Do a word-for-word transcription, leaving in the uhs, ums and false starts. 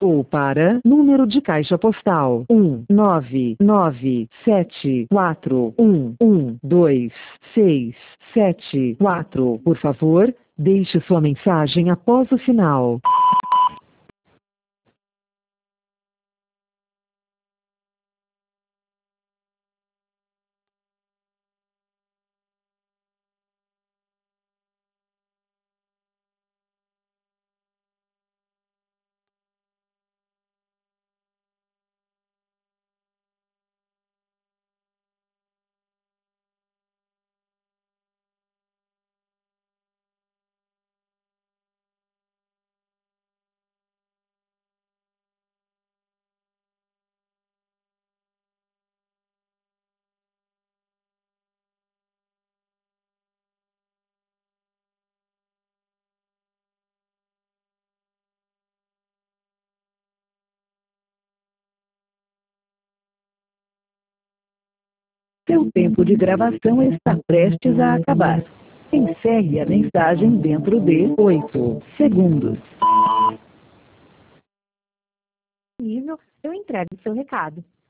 ou para número de caixa postal um nove nove sete quatro um um dois seis sete quatro. Por favor, deixe sua mensagem após o sinal. Seu tempo de gravação está prestes a acabar. Encerre a mensagem dentro de oito segundos. Nível, eu entrego o seu recado.